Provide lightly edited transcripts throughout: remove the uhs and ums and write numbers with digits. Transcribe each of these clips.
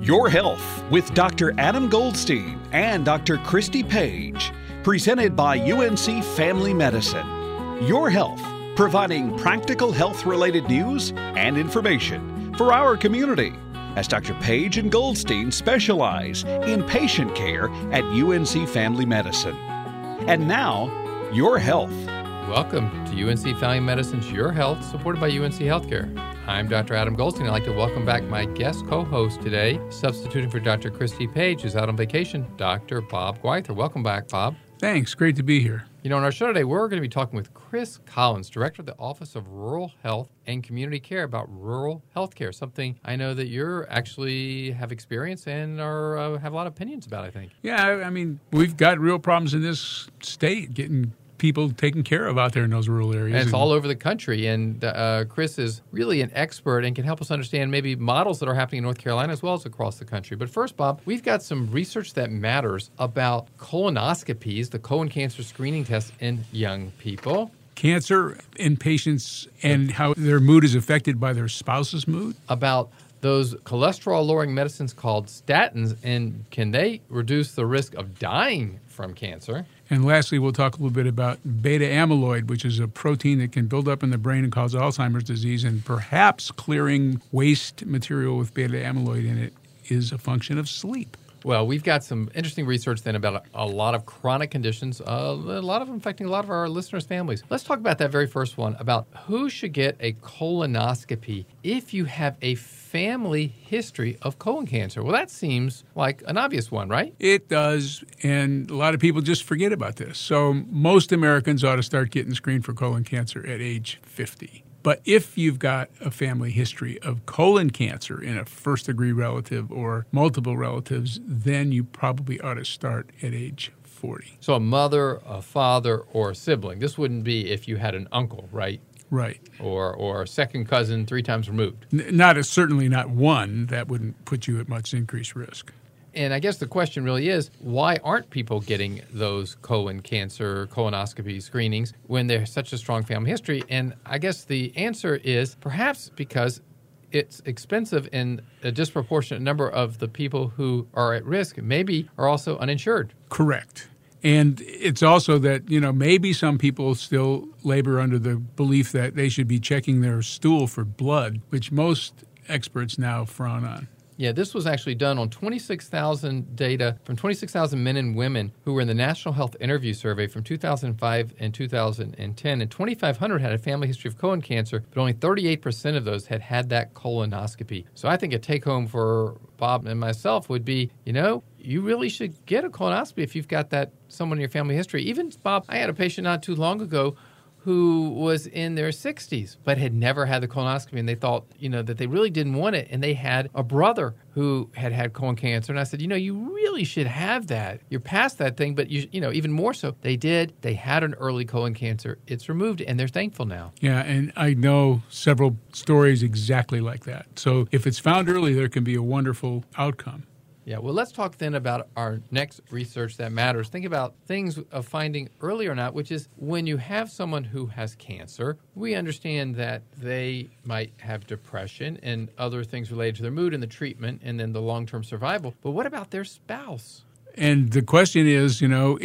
Your Health with Dr. Adam Goldstein and Dr. Christy Page, presented by UNC Family Medicine. Your Health, providing practical health-related news and information for our community, as Dr. Page and Goldstein specialize in patient care at UNC Family Medicine. And now, Your Health. Welcome to UNC Family Medicine's Your Health, supported by UNC Healthcare. I'm Dr. Adam Goldstein. I'd like to welcome back my guest co-host today, substituting for Dr. Christy Page, who's out on vacation, Dr. Bob Gweither. Welcome back, Bob. Thanks. Great to be here. You know, in our show today, we're going to be talking with Chris Collins, Director of the Office of Rural Health and Community Care, about rural health care, something I know that you actually have experience and have a lot of opinions about, I think. Yeah, I mean, we've got real problems in this state getting people taken care of out there in those rural areas. And it's all over the country. And Chris is really an expert and can help us understand maybe models that are happening in North Carolina as well as across the country. But first, Bob, we've got some research that matters about colonoscopies, the colon cancer screening test in young people. Cancer in patients and how their mood is affected by their spouse's mood. About those cholesterol-lowering medicines called statins, and can they reduce the risk of dying from cancer? And lastly, we'll talk a little bit about beta amyloid, which is a protein that can build up in the brain and cause Alzheimer's disease, and perhaps clearing waste material with beta amyloid in it is a function of sleep. Well, we've got some interesting research then about a lot of chronic conditions, a lot of them affecting a lot of our listeners' families. Let's talk about that very first one, about who should get a colonoscopy if you have a family history of colon cancer. Well, that seems like an obvious one, right? It does, and a lot of people just forget about this. So most Americans ought to start getting screened for colon cancer at age 50. But if you've got a family history of colon cancer in a first-degree relative or multiple relatives, then you probably ought to start at age 40. So a mother, a father, or a sibling. This wouldn't be if you had an uncle, right? Right. Or a second cousin 3 times removed. Certainly not one. That wouldn't put you at much increased risk. And I guess the question really is, why aren't people getting those colon cancer colonoscopy screenings when there's such a strong family history? And I guess the answer is perhaps because it's expensive and a disproportionate number of the people who are at risk maybe are also uninsured. Correct. And it's also that, maybe some people still labor under the belief that they should be checking their stool for blood, which most experts now frown on. Yeah, this was actually done on 26,000 data from 26,000 men and women who were in the National Health Interview Survey from 2005 and 2010. And 2,500 had a family history of colon cancer, but only 38% of those had had that colonoscopy. So I think a take-home for Bob and myself would be, you really should get a colonoscopy if you've got that someone in your family history. Even, Bob, I had a patient not too long ago who was in their 60s but had never had the colonoscopy, and they thought, that they really didn't want it, and they had a brother who had colon cancer. And I said, you really should have that. You're past that thing, but even more so, they did. They had an early colon cancer. It's removed, and they're thankful now. Yeah, and I know several stories exactly like that. So if it's found early, there can be a wonderful outcome. Yeah, well, let's talk then about our next research that matters. Think about things of finding early or not, which is when you have someone who has cancer, we understand that they might have depression and other things related to their mood and the treatment and then the long-term survival. But what about their spouse? And the question is,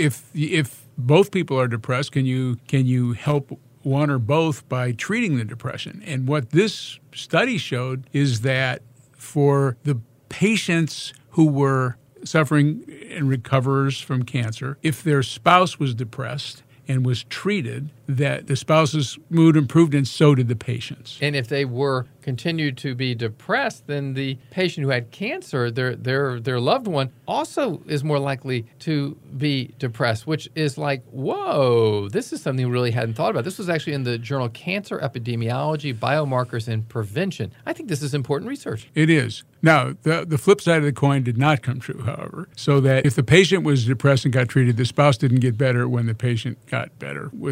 if both people are depressed, can you help one or both by treating the depression? And what this study showed is that for the patients who were suffering and recoverers from cancer, if their spouse was depressed and was treated, that the spouse's mood improved and so did the patient's. And if they were continued to be depressed, then the patient who had cancer, their loved one, also is more likely to be depressed, which is like, whoa, this is something we really hadn't thought about. This was actually in the journal Cancer Epidemiology, Biomarkers, and Prevention. I think this is important research. It is. Now, the flip side of the coin did not come true, however, so that if the patient was depressed and got treated, the spouse didn't get better when the patient got better with a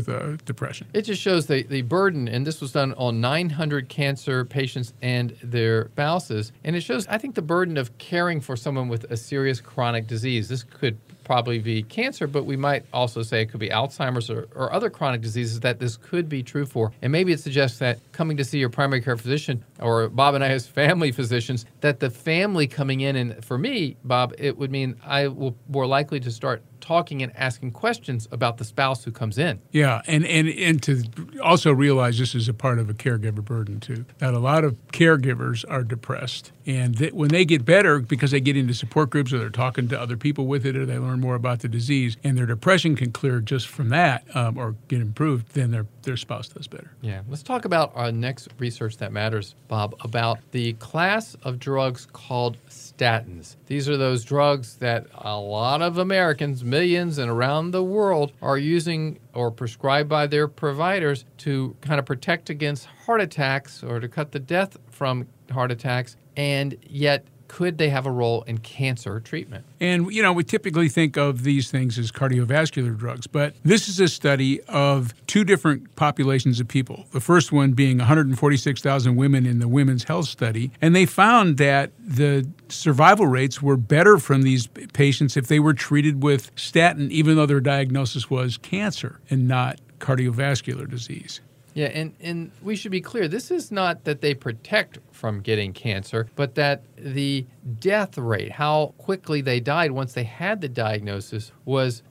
depression. It just shows the burden, and this was done on 900 cancer patients and their spouses, and it shows, I think, the burden of caring for someone with a serious chronic disease. This could probably be cancer, but we might also say it could be Alzheimer's or other chronic diseases that this could be true for. And maybe it suggests that coming to see your primary care physician, or Bob and I as family physicians, that the family coming in, and for me, Bob, it would mean I will more likely to start talking and asking questions about the spouse who comes in. Yeah, and to also realize this is a part of a caregiver burden too. That a lot of caregivers are depressed, and when they get better because they get into support groups or they're talking to other people with it or they learn more about the disease, and their depression can clear just from that or get improved, then their spouse does better. Yeah, let's talk about our next research that matters, Bob, about the class of drugs called statins. These are those drugs that a lot of Americans, millions and around the world, are using or prescribed by their providers to kind of protect against heart attacks or to cut the death from heart attacks, and yet could they have a role in cancer treatment? And, we typically think of these things as cardiovascular drugs, but this is a study of two different populations of people. The first one being 146,000 women in the Women's Health Study, and they found that the survival rates were better from these patients if they were treated with statin, even though their diagnosis was cancer and not cardiovascular disease. Yeah, and we should be clear, this is not that they protect from getting cancer, but that the death rate, how quickly they died once they had the diagnosis, was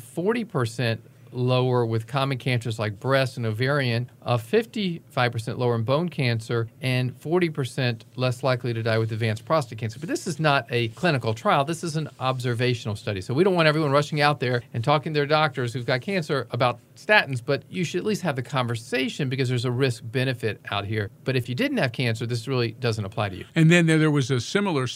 40% lower with common cancers like breast and ovarian, 55% lower in bone cancer, and 40% less likely to die with advanced prostate cancer. But this is not a clinical trial. This is an observational study. So we don't want everyone rushing out there and talking to their doctors who've got cancer about statins, but you should at least have the conversation because there's a risk-benefit out here. But if you didn't have cancer, this really doesn't apply to you. And then there was a similar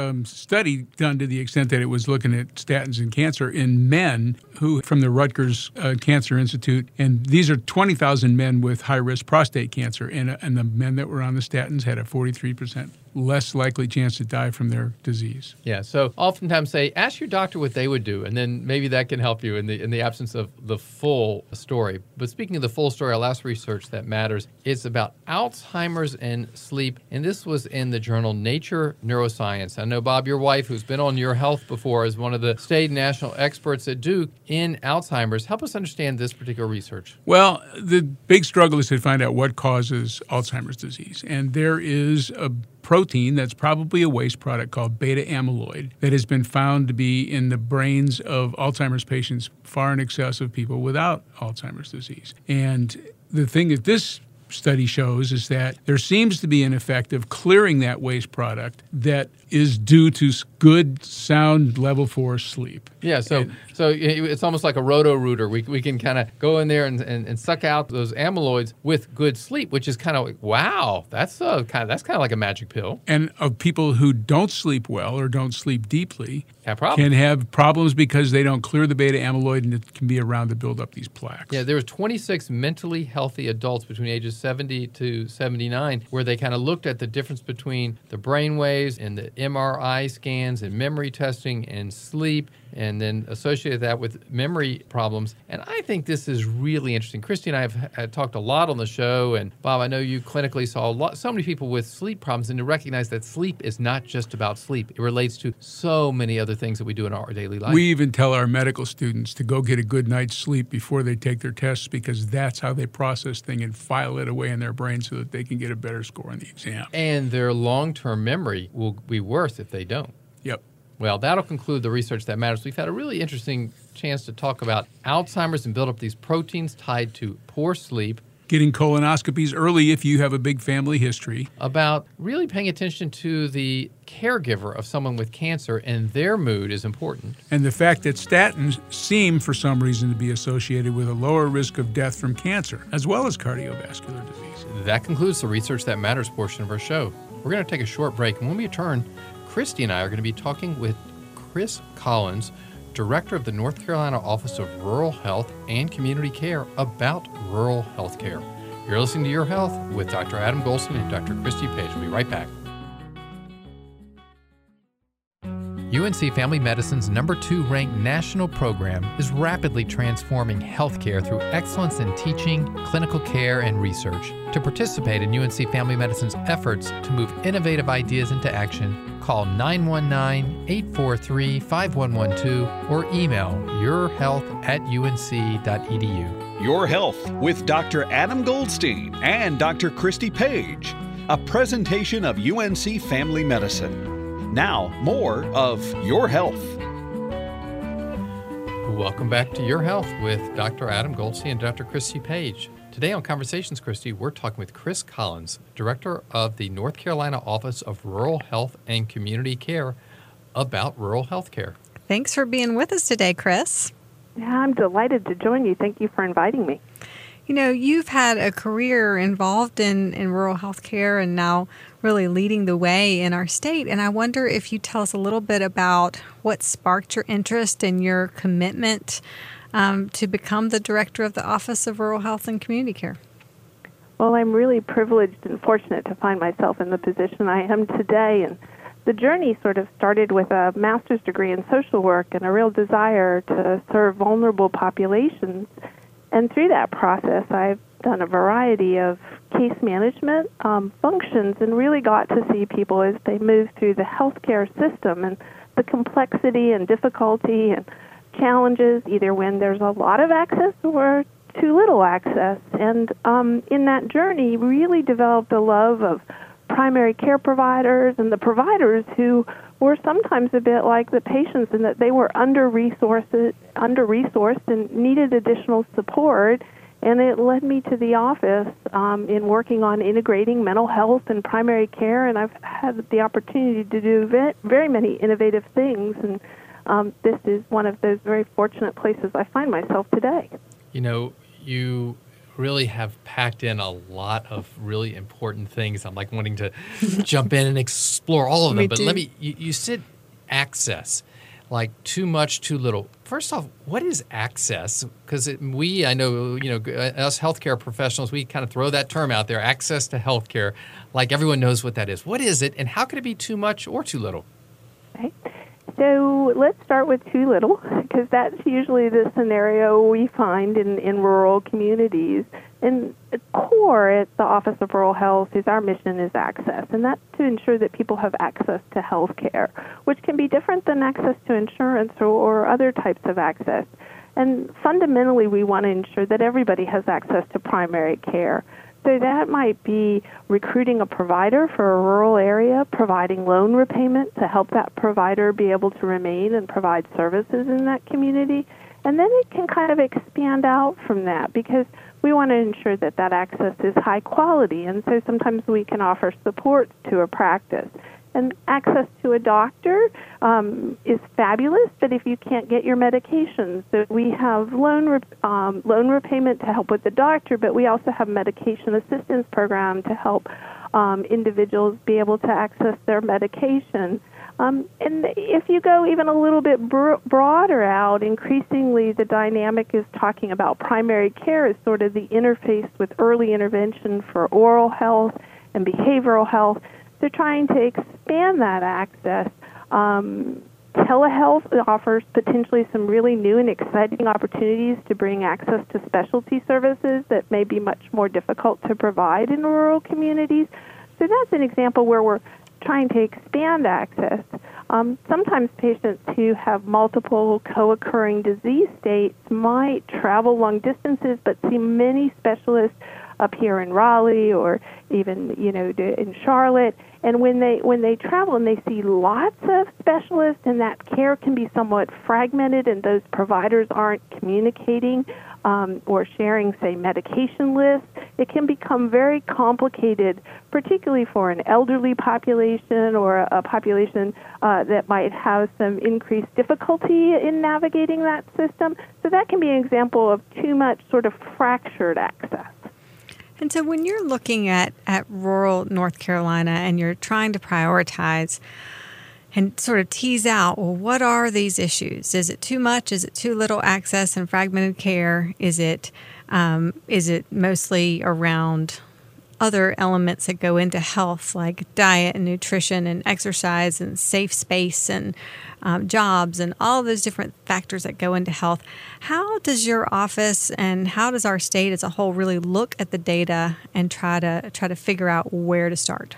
study done to the extent that it was looking at statins and cancer in men who, from the Rutgers Cancer Institute, and these are 20,000 men with high-risk prostate cancer, and the men that were on the statins had a 43% less likely chance to die from their disease. Yeah, so oftentimes say, ask your doctor what they would do, and then maybe that can help you in the absence of the full story. But speaking of the full story, our last research that matters is about Alzheimer's and sleep, and this was in the journal Nature Neuroscience. I know, Bob, your wife, who's been on Your Health before, is one of the state and national experts at Duke in Alzheimer's. Help us understand this particular research. Well, the big struggle is to find out what causes Alzheimer's disease, and there is a protein that's probably a waste product called beta amyloid that has been found to be in the brains of Alzheimer's patients far in excess of people without Alzheimer's disease. And the thing that this study shows is that there seems to be an effect of clearing that waste product that is due to good, sound level 4 sleep. Yeah, so it's almost like a roto-rooter. We can kind of go in there and suck out those amyloids with good sleep, which is kind of like, wow, that's kind of like a magic pill. And of people who don't sleep well or don't sleep deeply can have problems because they don't clear the beta amyloid, and it can be around to build up these plaques. Yeah, there were 26 mentally healthy adults between ages 70 to 79 where they kind of looked at the difference between the brain waves and the MRI scans and memory testing and sleep, and then associated that with memory problems. And I think this is really interesting. Christy and I have talked a lot on the show, and Bob, I know you clinically saw so many people with sleep problems, and to recognize that sleep is not just about sleep. It relates to so many other things that we do in our daily life. We even tell our medical students to go get a good night's sleep before they take their tests, because that's how they process things and file it away in their brain so that they can get a better score on the exam. And their long-term memory will be worse if they don't. Yep. Well, that'll conclude the research that matters. We've had a really interesting chance to talk about Alzheimer's and build up these proteins tied to poor sleep. Getting colonoscopies early if you have a big family history. About really paying attention to the caregiver of someone with cancer, and their mood is important. And the fact that statins seem, for some reason, to be associated with a lower risk of death from cancer, as well as cardiovascular disease. That concludes the Research That Matters portion of our show. We're going to take a short break, and when we return, Christy and I are going to be talking with Chris Collins, Director of the North Carolina Office of Rural Health and Community Care, about rural health care. You're listening to Your Health with Dr. Adam Goldstein and Dr. Christy Page. We'll be right back. UNC Family Medicine's #2 ranked national program is rapidly transforming healthcare through excellence in teaching, clinical care, and research. To participate in UNC Family Medicine's efforts to move innovative ideas into action, call 919-843-5112 or email yourhealth@unc.edu. Your Health with Dr. Adam Goldstein and Dr. Christy Page, a presentation of UNC Family Medicine. Now, more of Your Health. Welcome back to Your Health with Dr. Adam Goldstein and Dr. Christy Page. Today on Conversations, Christy, we're talking with Chris Collins, Director of the North Carolina Office of Rural Health and Community Care, about rural health care. Thanks for being with us today, Chris. Yeah, I'm delighted to join you. Thank you for inviting me. You know, you've had a career involved in rural health care and now really leading the way in our state. And I wonder if you tell us a little bit about what sparked your interest and your commitment to become the director of the Office of Rural Health and Community Care. Well, I'm really privileged and fortunate to find myself in the position I am today. And the journey sort of started with a master's degree in social work and a real desire to serve vulnerable populations. And through that process, I've done a variety of case management functions and really got to see people as they move through the healthcare system and the complexity and difficulty and challenges, either when there's a lot of access or too little access. And in that journey, really developed a love of primary care providers and the providers who were sometimes a bit like the patients in that they were under-resourced and needed additional support. And it led me to the office in working on integrating mental health and primary care, and I've had the opportunity to do very many innovative things, and this is one of those very fortunate places I find myself today. You know, you really have packed in a lot of really important things. I'm like wanting to jump in and explore all of them. But you said access, like too much, too little. First off, what is access? Because I know, us healthcare professionals, we kind of throw that term out there, access to healthcare, like everyone knows what that is. What is it, and how can it be too much or too little? Okay. So let's start with too little, because that's usually the scenario we find in rural communities. And the core at the Office of Rural Health is our mission is access, and that's to ensure that people have access to health care, which can be different than access to insurance or other types of access. And fundamentally, we want to ensure that everybody has access to primary care. So that might be recruiting a provider for a rural area, providing loan repayment to help that provider be able to remain and provide services in that community. And then it can kind of expand out from that because we want to ensure that that access is high quality. And so sometimes we can offer support to a practice. And access to a doctor is fabulous, but if you can't get your medications, so we have loan repayment to help with the doctor, but we also have medication assistance program to help individuals be able to access their medication. And if you go even a little bit broader out, increasingly the dynamic is talking about primary care as sort of the interface with early intervention for oral health and behavioral health. So trying to expand that access. Telehealth offers potentially some really new and exciting opportunities to bring access to specialty services that may be much more difficult to provide in rural communities. So that's an example where we're trying to expand access. Sometimes patients who have multiple co-occurring disease states might travel long distances but see many specialists up here in Raleigh or even, in Charlotte. And when they travel and they see lots of specialists and that care can be somewhat fragmented and those providers aren't communicating or sharing, say, medication lists, it can become very complicated, particularly for an elderly population or a population that might have some increased difficulty in navigating that system. So that can be an example of too much sort of fractured access. And so when you're looking at rural North Carolina and you're trying to prioritize and sort of tease out, well, what are these issues? Is it too much? Is it too little access and fragmented care? Is it mostly around other elements that go into health, like diet and nutrition and exercise and safe space and jobs and all those different factors that go into health. How does your office and how does our state as a whole really look at the data and try to figure out where to start?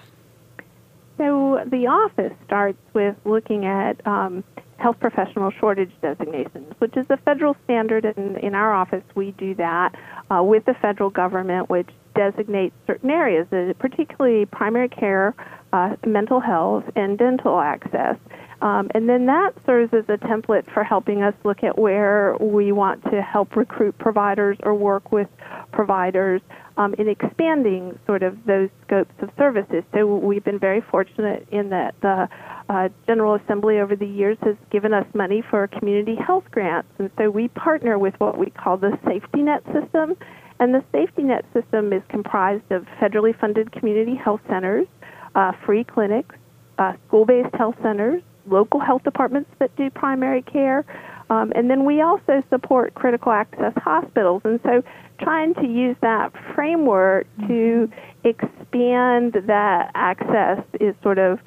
So the office starts with looking at health professional shortage designations, which is a federal standard, and in our office we do that with the federal government, which designates certain areas, particularly primary care, mental health, and dental access. And then that serves as a template for helping us look at where we want to help recruit providers or work with providers in expanding sort of those scopes of services. So we've been very fortunate in that the General Assembly over the years has given us money for community health grants. And so we partner with what we call the safety net system. And the safety net system is comprised of federally funded community health centers, free clinics, school-based health centers, local health departments that do primary care, and then we also support critical access hospitals. And so trying to use that framework to expand that access is sort of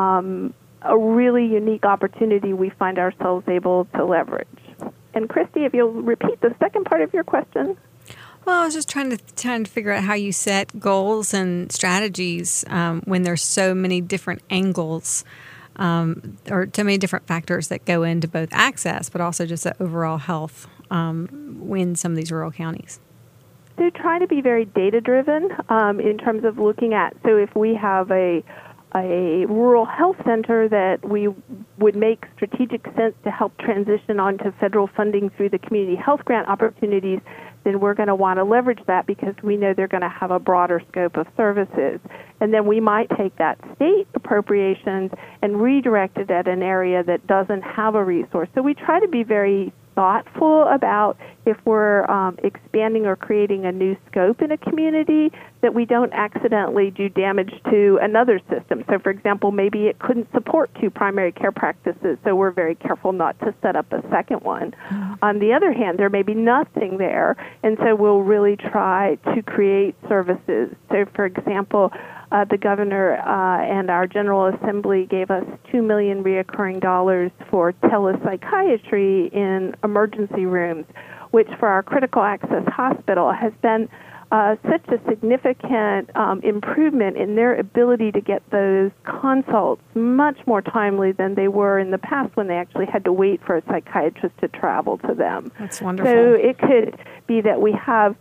a really unique opportunity we find ourselves able to leverage. And Christy, if you'll repeat the second part of your question. Well, I was just trying to figure out how you set goals and strategies when there's so many different angles or so many different factors that go into both access, but also just the overall health in some of these rural counties. So try to be very data-driven in terms of looking at, so if we have a rural health center that we would make strategic sense to help transition onto federal funding through the community health grant opportunities, then we're going to want to leverage that because we know they're going to have a broader scope of services. And then we might take that state appropriations and redirect it at an area that doesn't have a resource. So we try to be very thoughtful about if we're expanding or creating a new scope in a community, that we don't accidentally do damage to another system. So, for example, maybe it couldn't support 2 primary care practices, so we're very careful not to set up a second one. Mm-hmm. On the other hand, there may be nothing there, and so we'll really try to create services. So, for example, the governor and our General Assembly gave us $2 million reoccurring dollars for telepsychiatry in emergency rooms, which for our critical access hospital has been such a significant improvement in their ability to get those consults much more timely than they were in the past when they actually had to wait for a psychiatrist to travel to them. That's wonderful. So it could be that we have,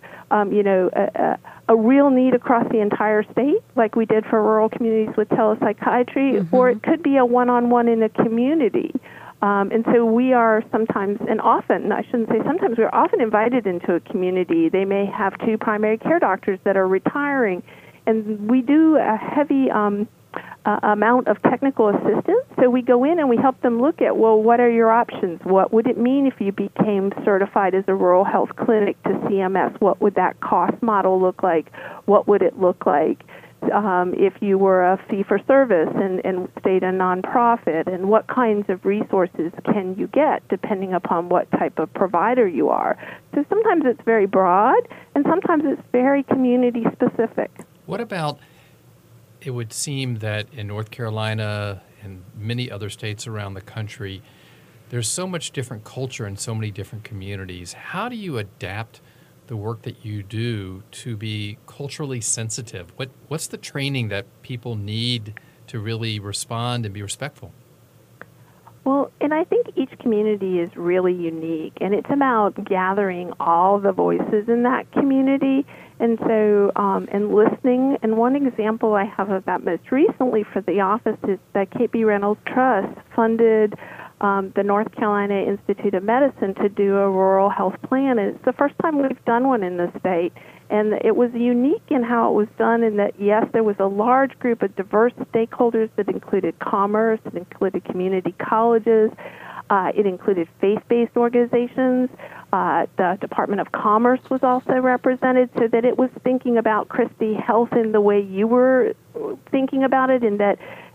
a real need across the entire state, like we did for rural communities with telepsychiatry, mm-hmm. or it could be a one-on-one in a community. And so we are sometimes, and often, I shouldn't say sometimes, we're often invited into a community. They may have 2 primary care doctors that are retiring, and we do a heavy amount of technical assistance. So we go in and we help them look at, well, what are your options? What would it mean if you became certified as a rural health clinic to CMS? What would that cost model look like? What would it look like if you were a fee-for-service and stayed a nonprofit? And what kinds of resources can you get depending upon what type of provider you are? So sometimes it's very broad, and sometimes it's very community-specific. What about, it would seem that in North Carolina and many other states around the country, there's so much different culture in so many different communities. How do you adapt the work that you do to be culturally sensitive? What's the training that people need to really respond and be respectful? Well, and I think each community is really unique, and it's about gathering all the voices in that community, and so and listening. And one example I have of that most recently for the office is the K.B. Reynolds Trust funded the North Carolina Institute of Medicine to do a rural health plan, and it's the first time we've done one in the state. And it was unique in how it was done in that, yes, there was a large group of diverse stakeholders that included commerce, it included community colleges, it included faith-based organizations. The Department of Commerce was also represented, so that it was thinking about, Christy, health in the way you were thinking about it, in that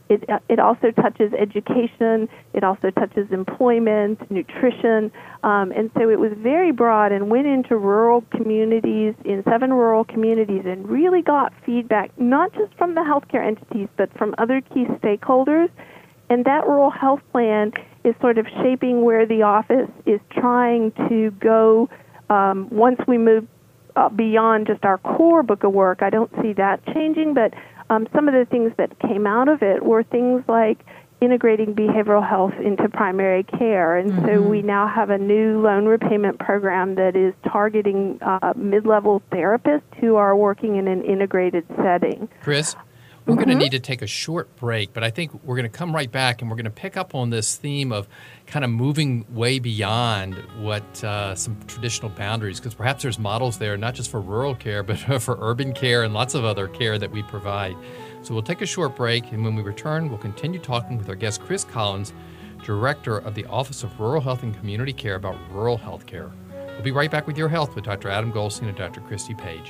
It also touches education. It also touches employment, nutrition, and so it was very broad and went into rural communities, in 7 rural communities, and really got feedback, not just from the healthcare entities, but from other key stakeholders. And that rural health plan is sort of shaping where the office is trying to go once we move beyond just our core book of work. I don't see that changing, but some of the things that came out of it were things like integrating behavioral health into primary care. And so we now have a new loan repayment program that is targeting mid-level therapists who are working in an integrated setting. Chris, we're going to need to take a short break, but I think we're going to come right back and we're going to pick up on this theme of kind of moving way beyond what some traditional boundaries, because perhaps there's models there, not just for rural care, but for urban care and lots of other care that we provide. So we'll take a short break, and when we return, we'll continue talking with our guest, Chris Collins, Director of the Office of Rural Health and Community Care, about rural health care. We'll be right back with Your Health with Dr. Adam Goldstein and Dr. Christy Page.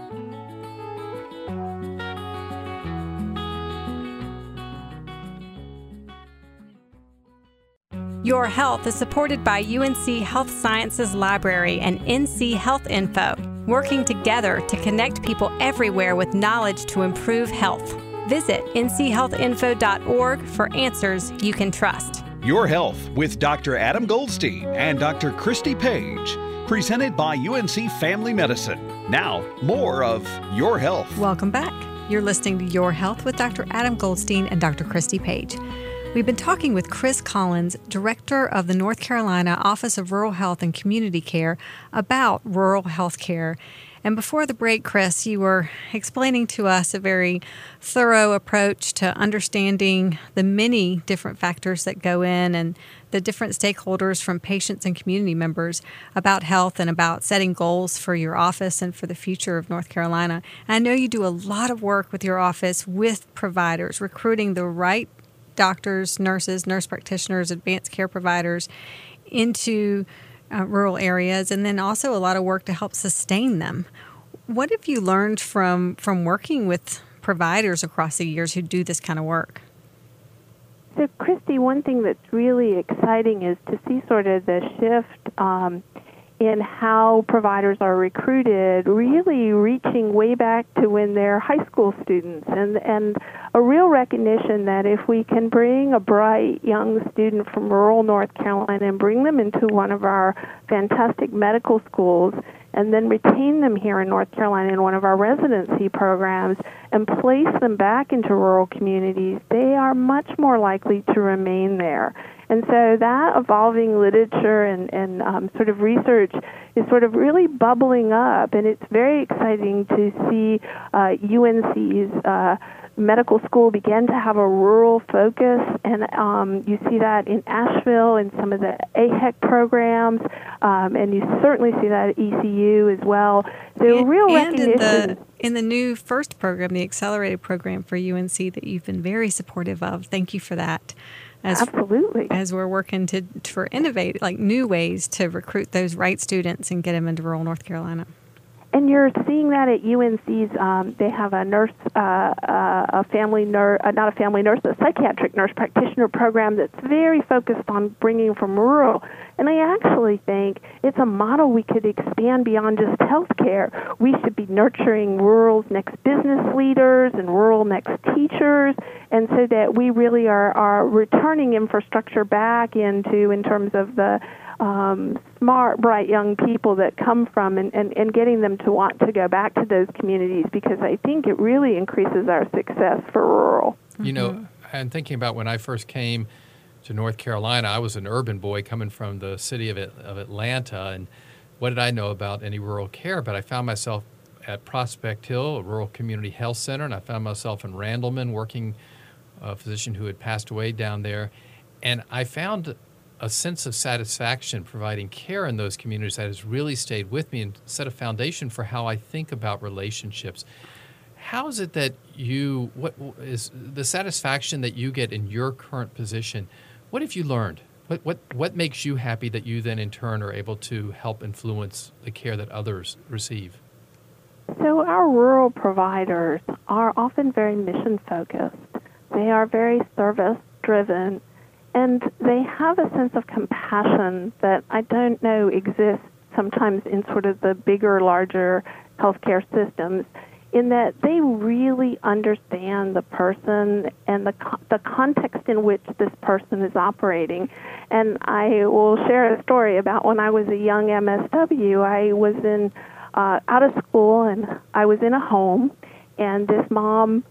Your Health is supported by UNC Health Sciences Library and NC Health Info, working together to connect people everywhere with knowledge to improve health. Visit nchealthinfo.org for answers you can trust. Your Health with Dr. Adam Goldstein and Dr. Christy Page, presented by UNC Family Medicine. Now, more of Your Health. Welcome back. You're listening to Your Health with Dr. Adam Goldstein and Dr. Christy Page. We've been talking with Chris Collins, Director of the North Carolina Office of Rural Health and Community Care, about rural health care. And before the break, Chris, you were explaining to us a very thorough approach to understanding the many different factors that go in and the different stakeholders from patients and community members about health and about setting goals for your office and for the future of North Carolina. And I know you do a lot of work with your office with providers, recruiting the right doctors, nurses, nurse practitioners, advanced care providers into rural areas, and then also a lot of work to help sustain them. What have you learned from working with providers across the years who do this kind of work? So, Christy, one thing that's really exciting is to see sort of the shift in how providers are recruited, really reaching way back to when they're high school students, and a real recognition that if we can bring a bright young student from rural North Carolina and bring them into one of our fantastic medical schools and then retain them here in North Carolina in one of our residency programs and place them back into rural communities, they are much more likely to remain there. And so that evolving literature and sort of research is sort of really bubbling up, and it's very exciting to see UNC's medical school begin to have a rural focus, and you see that in Asheville in some of the AHEC programs, and you certainly see that at ECU as well. So real recognition. In the new FIRST program, the accelerated program for UNC that you've been very supportive of. Thank you for that. Absolutely. As we're working for innovate, like new ways to recruit those right students and get them into rural North Carolina. And you're seeing that at UNC's. They have a nurse, a family nurse, not a family nurse, a psychiatric nurse practitioner program that's very focused on bringing from rural. And I actually think it's a model we could expand beyond just healthcare. We should be nurturing rural's next business leaders and rural next teachers, and so that we really are returning infrastructure back in terms of the smart, bright young people that come from and getting them to want to go back to those communities, because I think it really increases our success for rural. You know, I'm thinking about when I first came to North Carolina, I was an urban boy coming from the city of Atlanta, and what did I know about any rural care? But I found myself at Prospect Hill, a rural community health center, and I found myself in Randleman working a physician who had passed away down there, and I found a sense of satisfaction providing care in those communities that has really stayed with me and set a foundation for how I think about relationships. How is it that what is the satisfaction that you get in your current position? What have you learned? What makes you happy that you then in turn are able to help influence the care that others receive? So our rural providers are often very mission-focused. They are very service-driven, and they have a sense of compassion that I don't know exists sometimes in sort of the bigger, larger healthcare systems, in that they really understand the person and the context in which this person is operating. And I will share a story about when I was a young MSW. I was out of school, and I was in a home, and this mom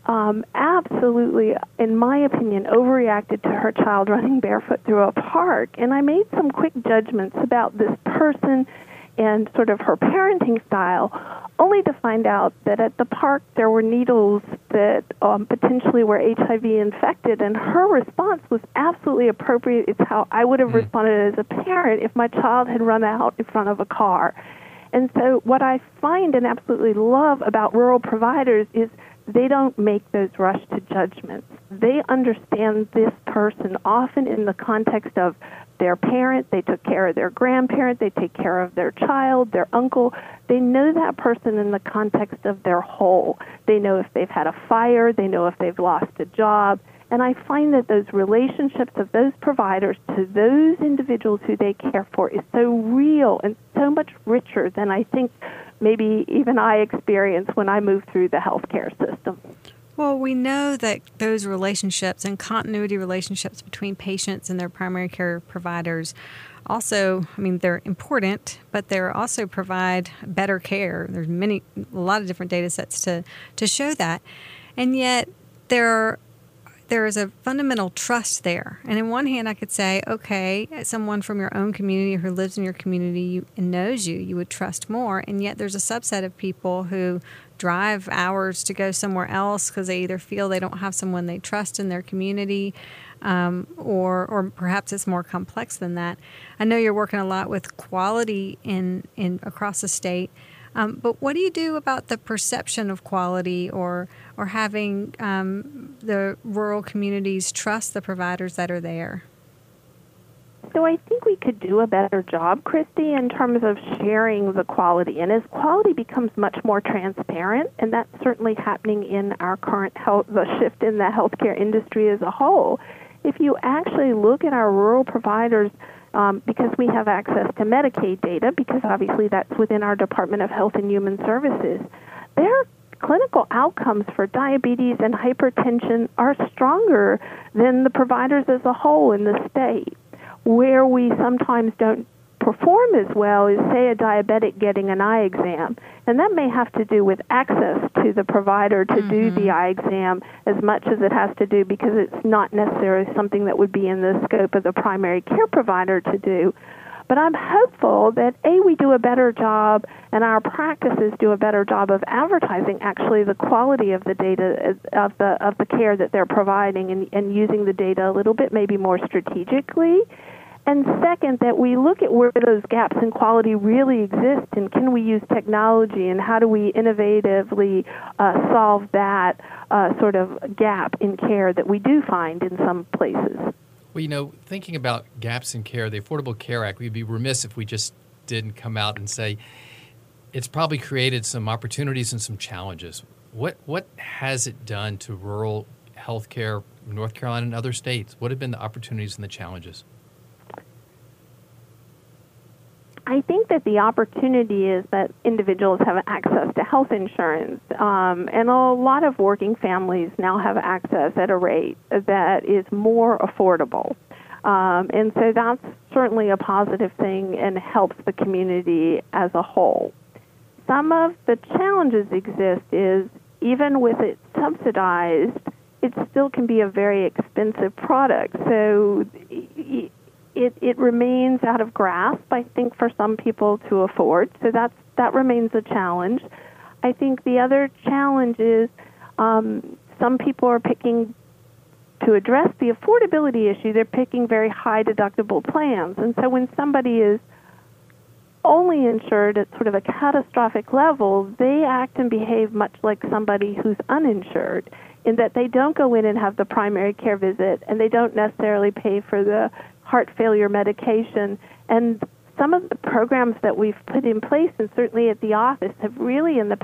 absolutely, in my opinion, overreacted to her child running barefoot through a park. And I made some quick judgments about this person and sort of her parenting style, only to find out that at the park there were needles that potentially were HIV infected, and her response was absolutely appropriate. It's how I would have responded as a parent if my child had run out in front of a car. And so what I find and absolutely love about rural providers is they don't make those rush to judgments. They understand this person often in the context of their parent. They took care of their grandparent. They take care of their child, their uncle. They know that person in the context of their whole. They know if they've had a fire. They know if they've lost a job. And I find that those relationships of those providers to those individuals who they care for is so real and so much richer than I think maybe even I experienced when I moved through the healthcare system. Well, we know that those relationships and continuity relationships between patients and their primary care providers also, I mean, they're important, but they also provide better care. There's a lot of different data sets to show that. And yet there is a fundamental trust there. And in one hand, I could say, okay, someone from your own community who lives in your community and knows you would trust more. And yet there's a subset of people who drive hours to go somewhere else because they either feel they don't have someone they trust in their community, or perhaps it's more complex than that. I know you're working a lot with quality in across the state. But what do you do about the perception of quality or having the rural communities trust the providers that are there? So I think we could do a better job, Christy, in terms of sharing the quality. And as quality becomes much more transparent, and that's certainly happening in our current the shift in the healthcare industry as a whole, if you actually look at our rural providers, because we have access to Medicaid data, because obviously that's within our Department of Health and Human Services, their clinical outcomes for diabetes and hypertension are stronger than the providers as a whole in the state. Where we sometimes don't perform as well is, say, a diabetic getting an eye exam. And that may have to do with access to the provider to do the eye exam as much as it has to do because it's not necessarily something that would be in the scope of the primary care provider to do. But I'm hopeful that, A, we do a better job and our practices do a better job of advertising actually the quality of the data, of the care that they're providing and using the data a little bit maybe more strategically. And second, that we look at where those gaps in quality really exist and can we use technology and how do we innovatively solve that sort of gap in care that we do find in some places. Well, thinking about gaps in care, the Affordable Care Act, we'd be remiss if we just didn't come out and say it's probably created some opportunities and some challenges. What has it done to rural health care in North Carolina and other states? What have been the opportunities and the challenges? I think that the opportunity is that individuals have access to health insurance, and a lot of working families now have access at a rate that is more affordable. And so that's certainly a positive thing and helps the community as a whole. Some of the challenges exist is even with it subsidized, it still can be a very expensive product. So it remains out of grasp, I think, for some people to afford. So that remains a challenge. I think the other challenge is some people are picking, to address the affordability issue, they're picking very high deductible plans. And so when somebody is only insured at sort of a catastrophic level, they act and behave much like somebody who's uninsured, in that they don't go in and have the primary care visit, and they don't necessarily pay for the heart failure medication. And some of the programs that we've put in place, and certainly at the office, have really in the past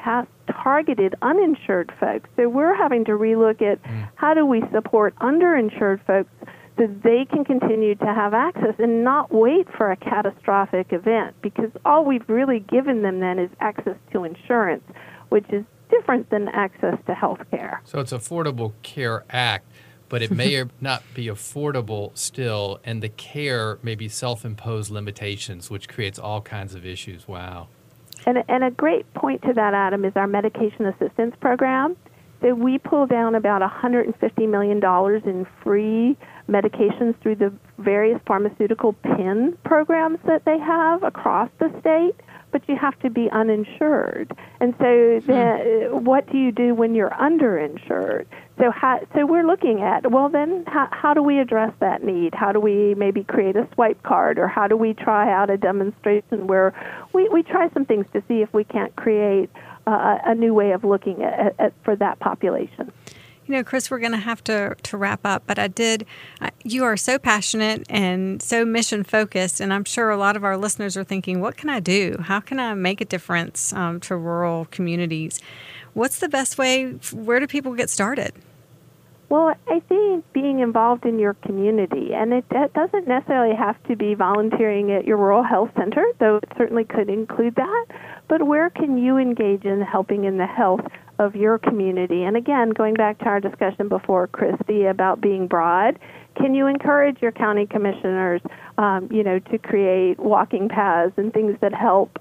targeted uninsured folks. So we're having to relook at how do we support underinsured folks so they can continue to have access and not wait for a catastrophic event, because all we've really given them then is access to insurance, which is different than access to health care. So it's Affordable Care Act, but it may or not be affordable still, and the care may be self-imposed limitations, which creates all kinds of issues. Wow. And a great point to that, Adam, is our medication assistance program. So we pull down about $150 million in free medications through the various pharmaceutical PIN programs that they have across the state, but you have to be uninsured. And so what do you do when you're underinsured? So we're looking at, well, then how do we address that need? How do we maybe create a swipe card, or how do we try out a demonstration where we try some things to see if we can't create a new way of looking at for that population. You know, Chris, we're going to have to wrap up, but you are so passionate and so mission focused, and I'm sure a lot of our listeners are thinking, what can I do? How can I make a difference to rural communities? What's the best way? Where do people get started? Well, I think being involved in your community, and it doesn't necessarily have to be volunteering at your rural health center, though it certainly could include that, but where can you engage in helping in the health of your community? And again, going back to our discussion before, Christy, about being broad, can you encourage your county commissioners, to create walking paths and things that help?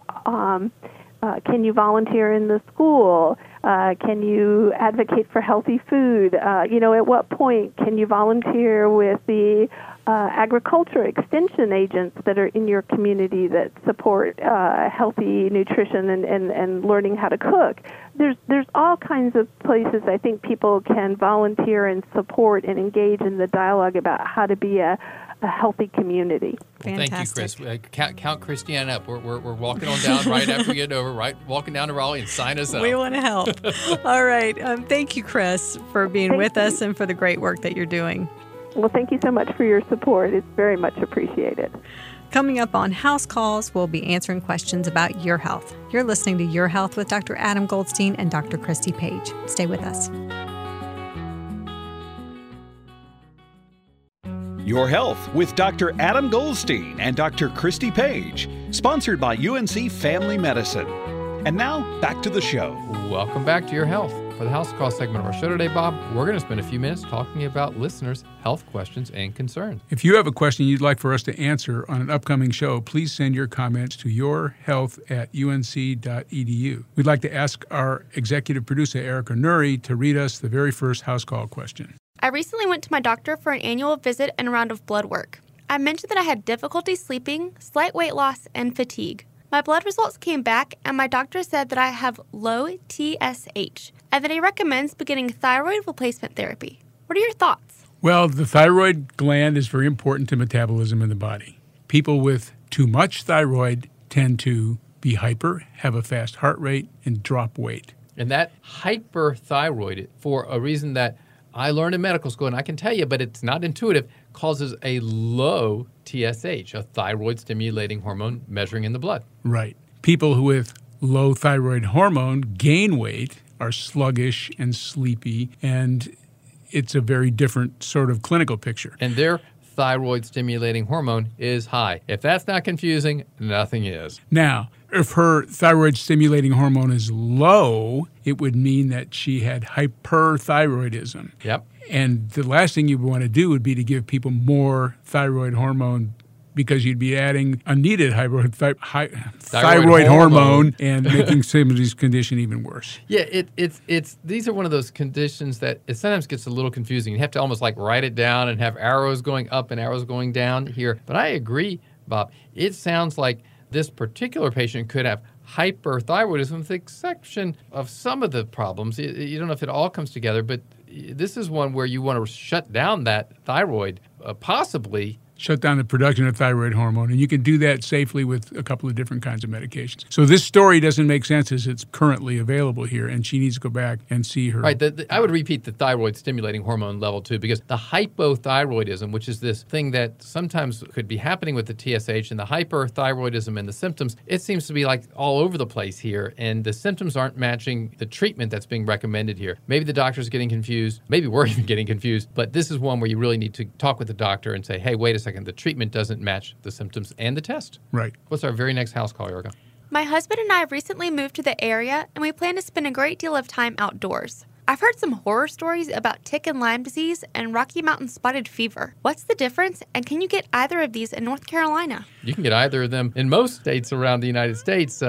Can you volunteer in the school? Can you advocate for healthy food? At what point can you volunteer with the agriculture extension agents that are in your community that support healthy nutrition and learning how to cook? There's all kinds of places I think people can volunteer and support and engage in the dialogue about how to be a healthy community. Well, thank you, Chris. Count Christiane up. We're walking on down right after we get over, right? Walking down to Raleigh and sign us up. We want to help. All right. Thank you, Chris, for being with us and for the great work that you're doing. Well, thank you so much for your support. It's very much appreciated. Coming up on House Calls, we'll be answering questions about your health. You're listening to Your Health with Dr. Adam Goldstein and Dr. Christy Page. Stay with us. Your Health with Dr. Adam Goldstein and Dr. Christy Page, sponsored by UNC Family Medicine. And now, back to the show. Welcome back to Your Health. For the House Call segment of our show today, Bob, we're going to spend a few minutes talking about listeners' health questions and concerns. If you have a question you'd like for us to answer on an upcoming show, please send your comments to yourhealth@unc.edu. We'd like to ask our executive producer, Erica Nuri, to read us the very first House Call question. I recently went to my doctor for an annual visit and a round of blood work. I mentioned that I had difficulty sleeping, slight weight loss, and fatigue. My blood results came back, and my doctor said that I have low TSH, and that he recommends beginning thyroid replacement therapy. What are your thoughts? Well, the thyroid gland is very important to metabolism in the body. People with too much thyroid tend to be hyper, have a fast heart rate, and drop weight. And that hyperthyroid, for a reason that I learned in medical school, and I can tell you, but it's not intuitive, causes a low TSH, a thyroid-stimulating hormone measuring in the blood. Right. People with low thyroid hormone gain weight, are sluggish and sleepy, and it's a very different sort of clinical picture. And their thyroid-stimulating hormone is high. If that's not confusing, nothing is. Now, if her thyroid-stimulating hormone is low, it would mean that she had hyperthyroidism. Yep. And the last thing you want to do would be to give people more thyroid hormone, because you'd be adding unneeded thyroid hormone and making somebody's condition even worse. Yeah, it's these are one of those conditions that it sometimes gets a little confusing. You have to almost like write it down and have arrows going up and arrows going down here. But I agree, Bob. It sounds like this particular patient could have hyperthyroidism with the exception of some of the problems. You don't know if it all comes together, but this is one where you want to shut down that thyroid, possibly shut down the production of thyroid hormone, and you can do that safely with a couple of different kinds of medications. So this story doesn't make sense as it's currently available here, and she needs to go back and see her. Right. I would repeat the thyroid stimulating hormone level too, because the hypothyroidism, which is this thing that sometimes could be happening with the TSH, and the hyperthyroidism and the symptoms, it seems to be like all over the place here, and the symptoms aren't matching the treatment that's being recommended here. Maybe the doctor's getting confused. Maybe we're even getting confused, but this is one where you really need to talk with the doctor and say, hey, wait a second, the treatment doesn't match the symptoms and the test. Right. What's our very next house call, Erica? My husband and I recently moved to the area, and we plan to spend a great deal of time outdoors. I've heard some horror stories about tick and Lyme disease and Rocky Mountain spotted fever. What's the difference, and can you get either of these in North Carolina? You can get either of them in most states around the United States,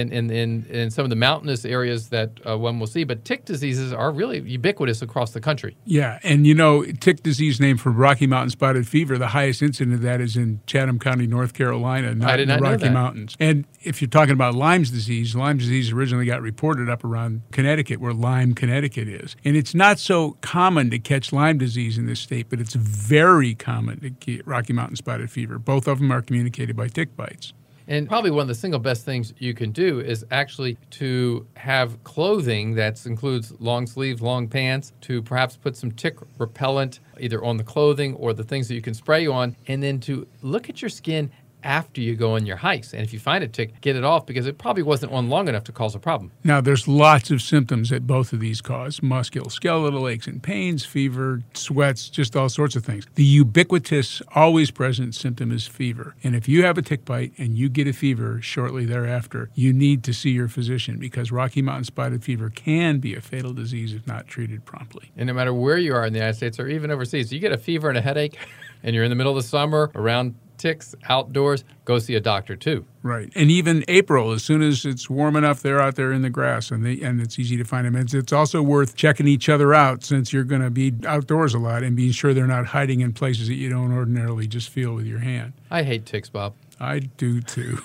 in some of the mountainous areas that one will see. But tick diseases are really ubiquitous across the country. Yeah, and tick disease named for Rocky Mountain spotted fever, the highest incident of that is in Chatham County, North Carolina, not in the Rocky Mountains. And if you're talking about Lyme's disease originally got reported up around Connecticut, where Lyme, Connecticut is. And it's not so common to catch Lyme disease in this state, but it's very common to get Rocky Mountain spotted fever. Both of them are communicated by tick bites. And probably one of the single best things you can do is actually to have clothing that includes long sleeves, long pants, to perhaps put some tick repellent either on the clothing or the things that you can spray on, and then to look at your skin after you go on your hikes. And if you find a tick, get it off, because it probably wasn't on long enough to cause a problem. Now, there's lots of symptoms that both of these cause: musculoskeletal aches and pains, fever, sweats, just all sorts of things. The ubiquitous, always present symptom is fever. And if you have a tick bite and you get a fever shortly thereafter, you need to see your physician, because Rocky Mountain spotted fever can be a fatal disease if not treated promptly. And no matter where you are in the United States or even overseas, you get a fever and a headache and you're in the middle of the summer around ticks outdoors, go see a doctor too. Right. And even April, as soon as it's warm enough, they're out there in the grass, and it's easy to find them. It's also worth checking each other out, since you're going to be outdoors a lot, and being sure they're not hiding in places that you don't ordinarily just feel with your hand. I hate ticks, Bob. I do too.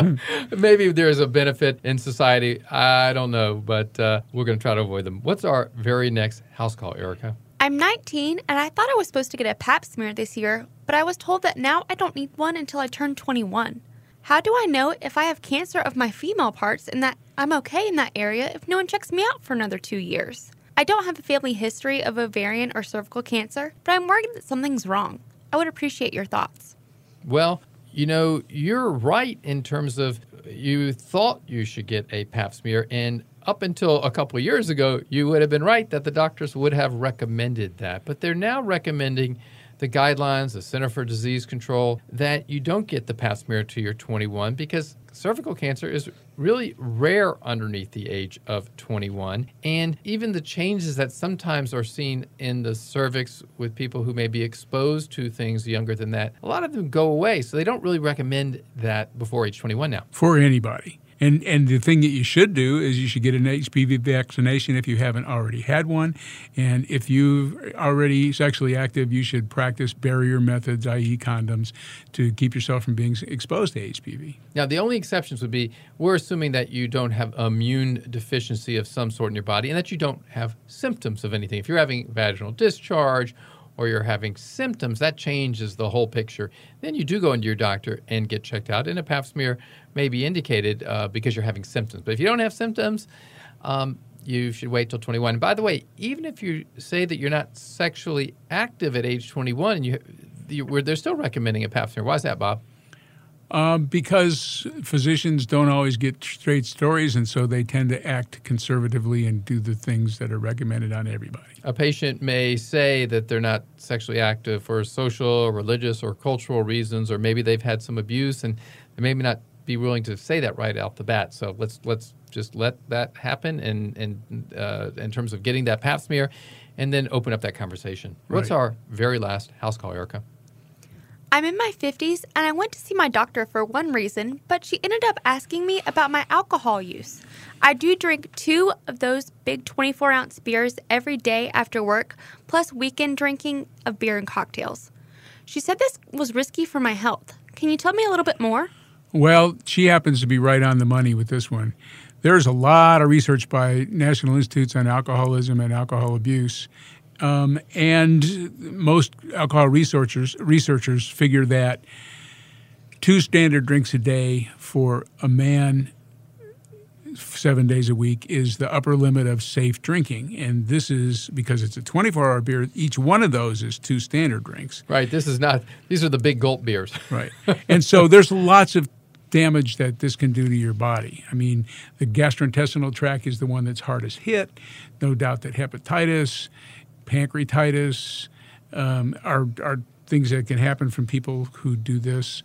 Maybe there's a benefit in society. I don't know, but we're going to try to avoid them. What's our very next house call, Erica? I'm 19, and I thought I was supposed to get a pap smear this year, but I was told that now I don't need one until I turn 21. How do I know if I have cancer of my female parts and that I'm okay in that area if no one checks me out for another 2 years? I don't have a family history of ovarian or cervical cancer, but I'm worried that something's wrong. I would appreciate your thoughts. Well, you're right in terms of you thought you should get a pap smear, and up until a couple of years ago, you would have been right that the doctors would have recommended that. But they're now recommending the guidelines, the Center for Disease Control, that you don't get the pap smear till you're 21, because cervical cancer is really rare underneath the age of 21. And even the changes that sometimes are seen in the cervix with people who may be exposed to things younger than that, a lot of them go away. So they don't really recommend that before age 21 now. For anybody. And the thing that you should do is you should get an HPV vaccination if you haven't already had one. And if you're already sexually active, you should practice barrier methods, i.e. condoms, to keep yourself from being exposed to HPV. Now, the only exceptions would be, we're assuming that you don't have immune deficiency of some sort in your body and that you don't have symptoms of anything. If you're having vaginal discharge or you're having symptoms, that changes the whole picture. Then you do go into your doctor and get checked out, and a pap smear may be indicated because you're having symptoms. But if you don't have symptoms, you should wait till 21. And by the way, even if you say that you're not sexually active at age 21, they're still recommending a pap smear. Why is that, Bob? Because physicians don't always get straight stories, and so they tend to act conservatively and do the things that are recommended on everybody. A patient may say that they're not sexually active for social, religious, or cultural reasons, or maybe they've had some abuse, and they may not be willing to say that right out the bat. So let's just let that happen in terms of getting that pap smear, and then open up that conversation. Right. What's our very last house call, Erica? I'm in my 50s, and I went to see my doctor for one reason, but she ended up asking me about my alcohol use. I do drink 2 of those big 24-ounce beers every day after work, plus weekend drinking of beer and cocktails. She said this was risky for my health. Can you tell me a little bit more? Well, she happens to be right on the money with this one. There's a lot of research by National Institutes on Alcoholism and Alcohol Abuse, And most alcohol researchers figure that 2 standard drinks a day for a man 7 days a week is the upper limit of safe drinking. And this is because it's a 24-hour beer. Each one of those is 2 standard drinks. Right. These are the big gulp beers. Right. And so there's lots of damage that this can do to your body. I mean, the gastrointestinal tract is the one that's hardest hit. No doubt that hepatitis, pancreatitis are things that can happen from people who do this.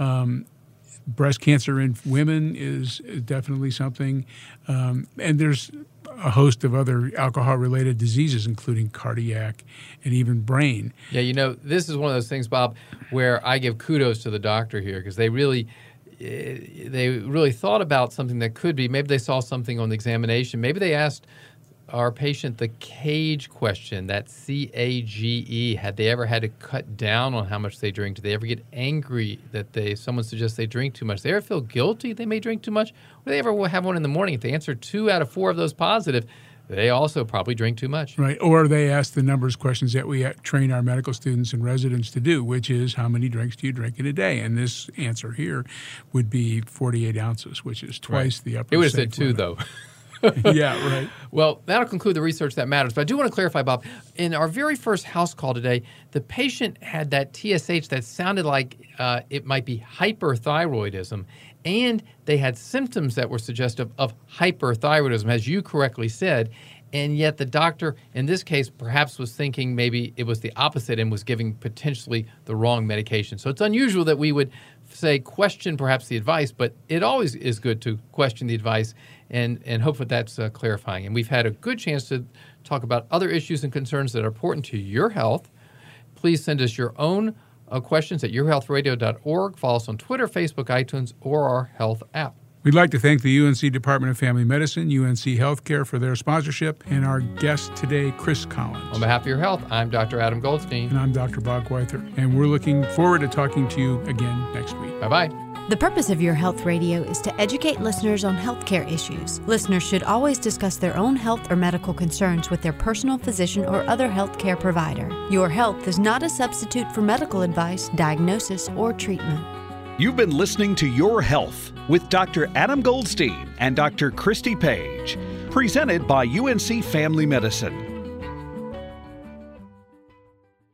Breast cancer in women is definitely something. And there's a host of other alcohol-related diseases, including cardiac and even brain. Yeah, this is one of those things, Bob, where I give kudos to the doctor here because they really thought about something that could be. Maybe they saw something on the examination. Maybe they asked our patient the CAGE question, that CAGE. Had they ever had to cut down on how much they drink? Do they ever get angry that someone suggests they drink too much? Do they ever feel guilty they may drink too much? Or do they ever have one in the morning? If they answer 2 out of 4 of those positive, they also probably drink too much. Right. Or they ask the numbers questions that we train our medical students and residents to do, which is how many drinks do you drink in a day? And this answer here would be 48 ounces, which is twice the upper. It would have said 2, limit. though. Yeah, right. Well, that'll conclude the research that matters. But I do want to clarify, Bob, in our very first house call today, the patient had that TSH that sounded like it might be hyperthyroidism, and they had symptoms that were suggestive of hyperthyroidism, as you correctly said. And yet the doctor, in this case, perhaps was thinking maybe it was the opposite and was giving potentially the wrong medication. So it's unusual that we would say question perhaps the advice, but it always is good to question the advice and hope that that's clarifying. And we've had a good chance to talk about other issues and concerns that are important to your health. Please send us your own questions at yourhealthradio.org. Follow us on Twitter, Facebook, iTunes, or our health app. We'd like to thank the UNC Department of Family Medicine, UNC Healthcare for their sponsorship, and our guest today, Chris Collins. On behalf of your health, I'm Dr. Adam Goldstein. And I'm Dr. Bob Gweither. And we're looking forward to talking to you again next week. Bye-bye. The purpose of Your Health Radio is to educate listeners on healthcare issues. Listeners should always discuss their own health or medical concerns with their personal physician or other healthcare provider. Your Health is not a substitute for medical advice, diagnosis, or treatment. You've been listening to Your Health with Dr. Adam Goldstein and Dr. Christy Page, presented by UNC Family Medicine.